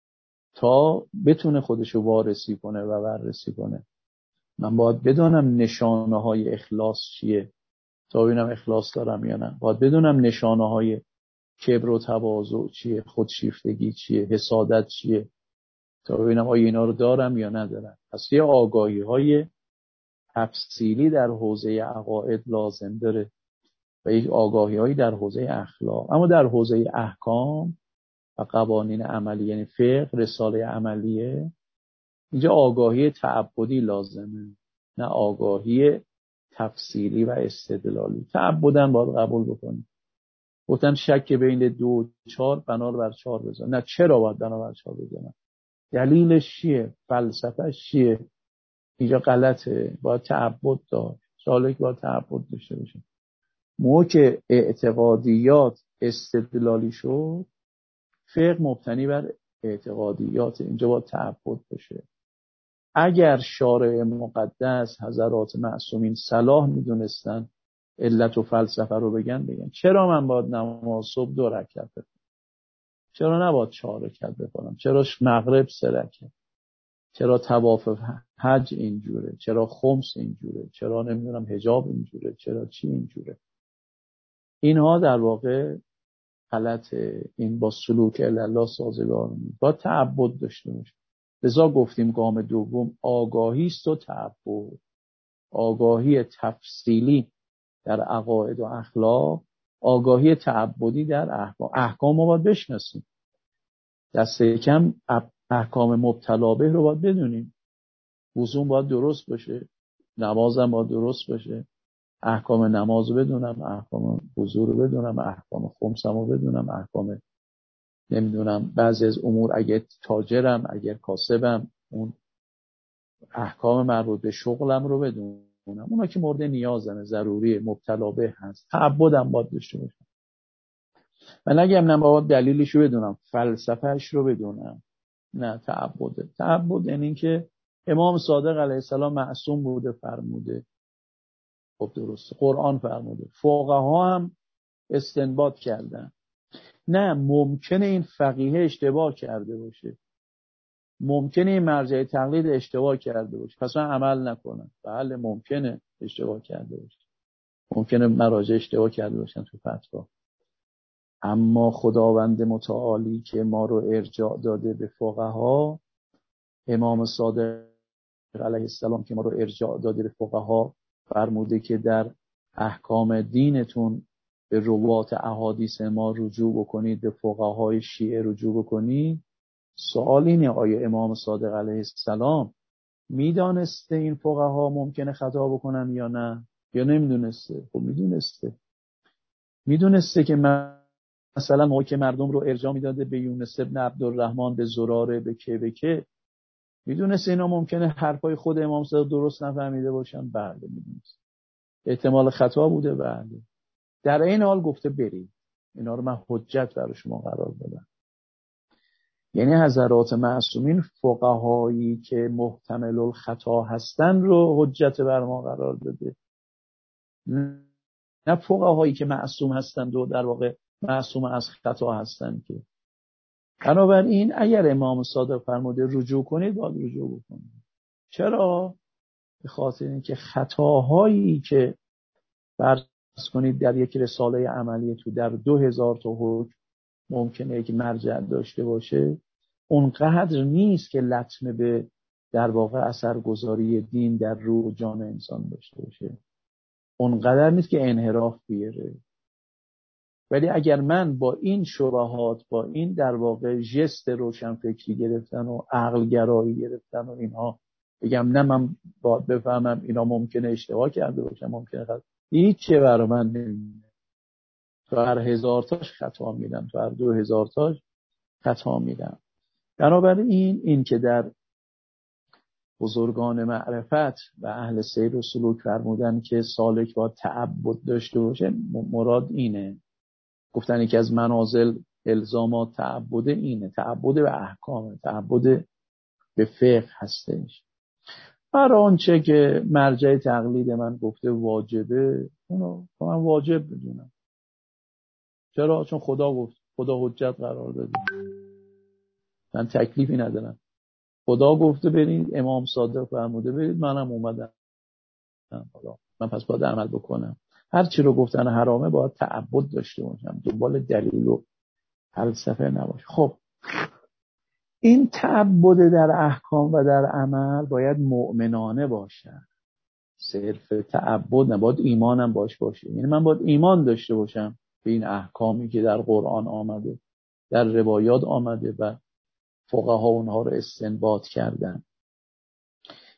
Speaker 1: تا بتونه خودشو وارسی کنه و بررسی کنه. من باید بدونم نشانه‌های اخلاص چیه تا ببینم اخلاص دارم یا نه. باید بدونم نشانه‌های کبر و تواضع چیه، خودشیفتگی چیه، حسادت چیه، تا ببینم آیا اینا رو دارم یا ندارم. پس یه آگاهی‌های تفصیلی در حوزه عقاید لازم داره و یک آگاهی‌هایی در حوزه اخلاق. اما در حوزه احکام و قوانین عملی، یعنی فقه، رساله عملیه، اینجا آگاهی تعبدی لازمه، نه آگاهی تفصیلی و استدلالی. تعبدن باید قبول بکنیم. گفتن شک بین 2 و 4 بنا بر 4 بزن. نه، چرا باید بنا بر 4 بزنن؟ دلیلش چیه؟ فلسفه‌اش چیه؟ اینجا غلطه. باید تعبد داشت. سالک باید تعبد داشته باشه. موقع که اعتقادیات استدلالی شد، فقه مبتنی بر اعتقادیات، اینجا باید تعبد باشه. اگر شارع مقدس حضرات معصومین صلاح میدونستن علت و فلسفه رو بگن چرا من باید نماز صبح 2 رکعت بخونم؟ چرا نباید 4 رکعت بخونم؟ چرا مغرب 3 رکعت؟ چرا طواف حج اینجوره؟ چرا خمس اینجوره؟ چرا نمیدونم حجاب اینجوره؟ چرا چی اینجوره؟ اینها در واقع غلطه. این با سلوک الله سازگار نیست. باید تعبد داشته باشه. لذا گفتیم گام دوم آگاهی است و تعبد. آگاهی تفصیلی در عقاید و اخلاق، آگاهی تعبدی در احکام. احکام رو باید بشناسیم. دست کم احکام مبتلا به رو باید بدونیم. وضو باید درست باشه، نمازم باید درست باشه. احکام نماز رو بدونم، احکام وضو رو بدونم، احکام خمسم رو بدونم، احکام نمیدونم بعضی از امور اگر تاجرم، اگر کاسبم، اون احکام مربوط به شغلم رو بدونم. اونا که مورد نیازمه، ضروری، مبتلا به هست. تعبدم باید داشته باشم. و نگم نه باید دلیلش رو بدونم، فلسفهش رو بدونم. نه، تعبده. تعبد یعنی این که امام صادق علیه السلام معصوم بوده فرموده. خب درسته، قرآن فرموده، فقها هم استنباط کردن. نه، ممکنه این فقیه اشتباه کرده باشه، ممکنه این مرجع تقلید اشتباه کرده باشه، پس من عمل نکنم. بله، ممکنه اشتباه کرده باشه، ممکنه مراجع اشتباه کرده باشن تو فتوا، اما خداوند متعالی که ما رو ارجاع داده به فقها، امام صادق علیه السلام که ما رو ارجاع داده به فقها، فرموده که در احکام دینتون به روات احادیث ما رجوع بکنید، به فقهای شیعه رجوع بکنید. سوال اینه آیا امام صادق علیه السلام میدانسته این فقها ممکنه خطا بکنن یا نه؟ یا نمیدونسته؟ خب میدونسته که مثلا موقعی که مردم رو ارجاع میداده به یونس ابن عبدالرحمن، به زراره، به که میدونسته اینا ممکنه حرفای خود امام صادق درست نفهمیده باشن؟ بله میدونسته. احتمال خطا بوده؟ بله. در این حال گفته برید. اینا رو من حجت برای شما قرار دادم. یعنی حضرات معصومین فقهایی که محتمل الخطا هستن رو حجت بر ما قرار داده، نه فقهایی که معصوم هستند و در واقع معصوم از خطا هستند. که بنابراین اگر امام صادق فرموده رجوع کنید، باید رجوع بکنید. چرا؟ به خاطر اینکه خطاهایی که فرض کنید در یک رساله عملی تو در 2000 تا حکم ممکنه یک مرجع داشته باشه، اونقدر نیست که لطمه به در واقع اثرگذاری دین در روح و جان انسان داشته باشه، اونقدر نیست که انحراف بیاره. ولی اگر من با این شبهات، با این در واقع ژست روشنفکری گرفتن و عقل گرایی گرفتن و اینها بگم نه من باید بفهمم اینا ممکنه اشتباه کرده باشن، ممکنه هیچی برای من نمیده. تو هر 1000 تاش خطا میدم، تو هر 2000 تاش خطا میدم. بنابراین این که در بزرگان معرفت و اهل سیر و سلوک فرمودن که سالک باید تعبد داشته باشه، مراد اینه. گفتن یکی از منازل الزامات تعبد اینه، تعبد به احکام، تعبد به فقه هستش. هر آنچه که مرجع تقلید من گفته واجبه، اونو من واجب بدونم. چرا؟ چون خدا گفت، خدا حجت قرار داده، من تکلیفی ندارم. خدا گفته برید، امام صادق فرموده برید، منم اومدم، من پس باید عمل بکنم. هر چی رو گفتن حرامه باید تعبد داشته باشم، دنبال دلیل و فلسفه نباشه. خب این تعبد در احکام و در عمل باید مؤمنانه باشه. صرف تعبد نباید ایمانم باشه. یعنی من باید ایمان داشته باشم به این احکامی که در قرآن آمده، در روایات آمده و فقها اونها رو استنباط کردن.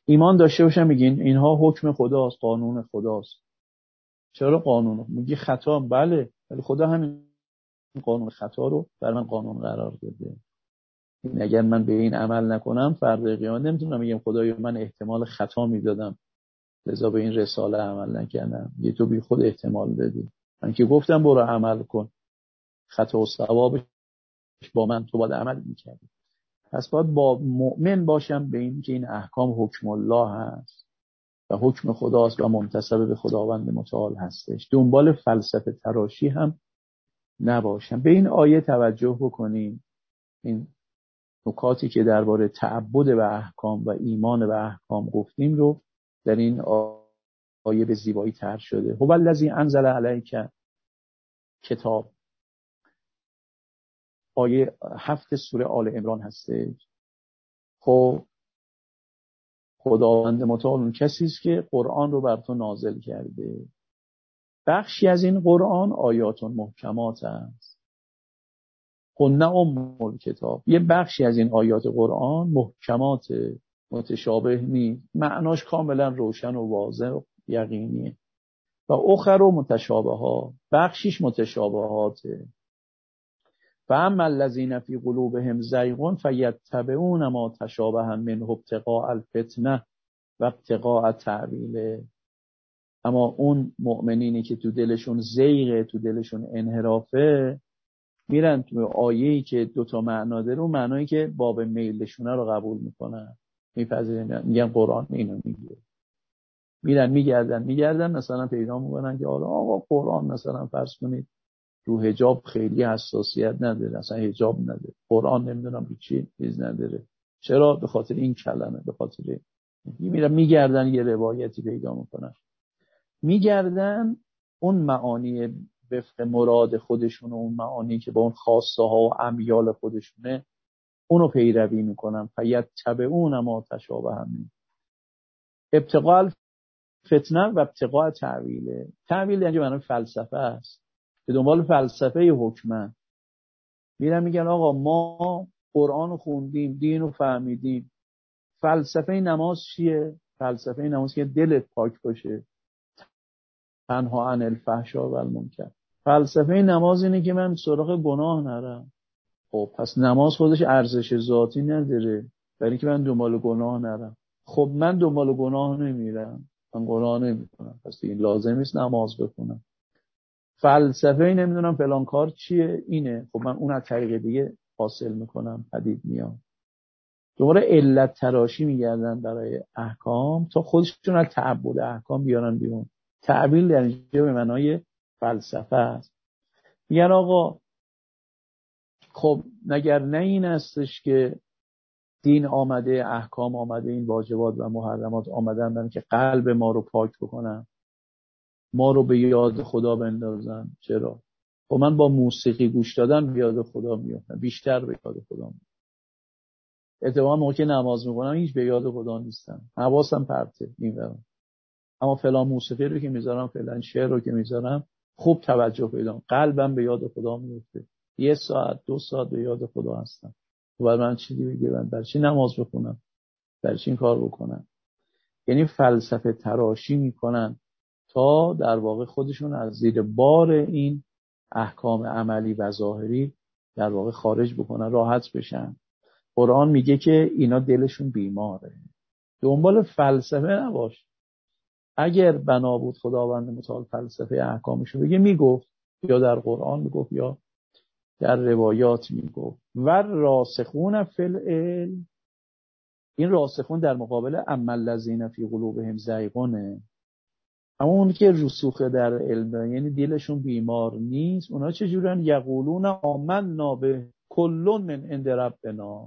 Speaker 1: ایمان داشته باشم میگین اینها حکم خداست، قانون خداست. چرا قانون؟ میگی خطا، بله، ولی خدا همین قانون خطا رو بر من قانون قرار داده. این اگر من به این عمل نکنم فردا قیامت نمیتونم بگم خدایا من احتمال خطا میدادم لذا به این رساله عمل نکردم. یه تو بی خود احتمال بدی، من که گفتم برو عمل کن، خطا و ثوابش با من، تو باید عمل میکردی. پس باید با مؤمن باشم به این که این احکام حکم الله هست و حکم خداست و منتسب به خداوند متعال هستش. دنبال فلسفه تراشی هم نباشم. به این آیه توجه بکنیم. این نکاتی که درباره تعبد به احکام و ایمان به احکام گفتیم رو در این آیه به زیبایی طرح شده. هو الذی انزل علیک کتاب، آیه 7 سوره آل عمران هسته. خب خداوند متعال اون کسی است که قرآن رو بر تو نازل کرده. بخشی از این قرآن آیات محکمات است. هن ام الکتاب، یه بخشی از این آیات قرآن محکمات، متشابه نیست، معناش کاملا روشن و واضح و یقینیه. و اخر و متشابهات، بخشیش متشابهاته. فاما الذین فی قلوبهم زیغ فیتبعون ما تشابه منه ابتغاء الفتنه و ابتغاء تأویله. اما اون مؤمنینی که تو دلشون زیغه، تو دلشون انحرافه، میرن تو آیه‌ای که دوتا معنا داره، اون معنایی که باب میلشونه رو قبول میکنن، میپذیرن، میگن قرآن اینو میگه. میرن میگردن مثلا پیدا میکنن که آقا قرآن مثلا فرض کنید رو حجاب خیلی حساسیت نداره، اصلا حجاب نداره، قرآن نمیدونم چی چیز نداره. چرا؟ به خاطر این کلمه، به خاطر میرن میگردن یه روایتی پیدا میکنن، میگردن اون معانی وفق مراد خودشون، اون معانی که با اون خاصه ها و امیال خودشونه، اونو پیروی میکنن. فیتبعون ما تشابه منه ابتغاء فتنه و ابتغاء تأویله. تأویل یعنی معنی فلسفه است، به دنبال فلسفه حکمن. میرن میگن آقا ما قرآن رو خوندیم، دین رو فهمیدیم، فلسفه نماز چیه؟ فلسفه نماز که دلت پاک باشه، تنها عن الفحشاء و المنکر. فلسفه نماز اینه که من سراغ گناه نرم. خب پس نماز خودش ارزش ذاتی نداره برای اینکه من دنبال گناه نرم. خب من دنبال گناه نمیرم، من گناه نمیکنم، پس این لازم نیست نماز بخونم. فلسفه نمیدونم فلان کار چیه، اینه، خب من اون از طریق دیگه حاصل میکنم، پدید میام. دوباره علت تراشی میگردن برای احکام تا خودشون از تعبد احکام بیارن بیرون. تعبیل در اینجا به معنای فلسفه است. میگن آقا خب مگر نه این استش که دین آمده، احکام آمده، این واجبات و محرمات آمدن برای که قلب ما رو پاک بکنن، ما رو به یاد خدا بندازن. چرا؟ خب من با موسیقی گوش دادن به یاد خدا میافتم، بیشتر به یاد خدا میافتم. اتفاقا موقع نماز میکنم هیچ به یاد خدا نیستم، حواسم پرته میبرم. اما فلان موسیقی رو که میذارم، فلان شعر رو که میذارم، خوب توجه پیدا، قلبم به یاد خدا میفته. 1 ساعت 2 ساعت به یاد خدا هستم. و من چی دیگه، من برای چی نماز بخونم، برای چی این کار بکنم؟ یعنی فلسفه تراشی میکنن تا در واقع خودشون از زیر بار این احکام عملی و ظاهری در واقع خارج بکنن، راحت بشن. قرآن میگه که اینا دلشون بیماره. دنبال فلسفه نباش. اگر بنا بود خداوند متعال فلسفه احکامشو بگه میگفت، یا در قرآن میگفت یا در روایات میگفت. و راسخون فی العلم، این راسخون در مقابل اما الذین فی قلوبهم زیغونه. اما اون که رسوخ در علم یعنی دلشون بیمار نیست، اونا چجورن؟ یقولون آمنا به کل من عند ربنا،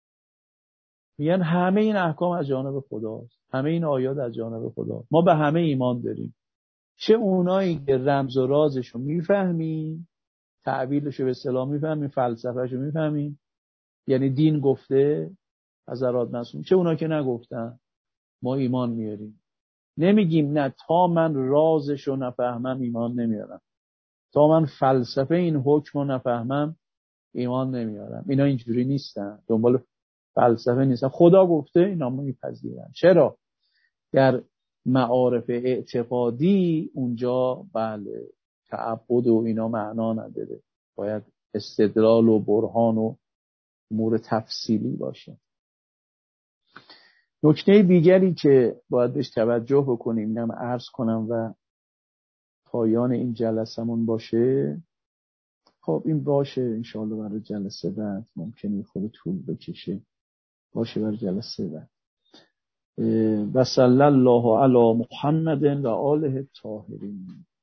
Speaker 1: میگن همه این احکام از جانب خداست، همه این آیات از جانب خدا، ما به همه ایمان داریم. چه اونایی که رمز و رازشو میفهمیم، تعبیرشو به اصطلاح میفهمیم، فلسفهشو میفهمیم، یعنی دین گفته حضرات معصوم، چه اونایی که نگفتن، ما ایمان میاریم. نمیگیم نه تا من رازشو نفهمم ایمان نمیارم، تا من فلسفه این حکم رو نفهمم ایمان نمیارم. اینا اینجوری نیستن، دنبال فلسفه نیستن. خدا گفته اینا میپذیرن. چرا؟ در معارف اعتقادی اونجا بله تعبد و اینا معنا نداره، باید استدلال و برهان و امور تفصیلی باشه. نکته دیگری که باید بهش توجه بکنیم، اینم عرض کنم و پایان این جلسمون باشه. خب این باشه انشاءالله برای جلسه بعد، ممکنه خود طول بکشه، باشه برای جلسه بعد. و صلی الله علی محمد و آله الطاهرین.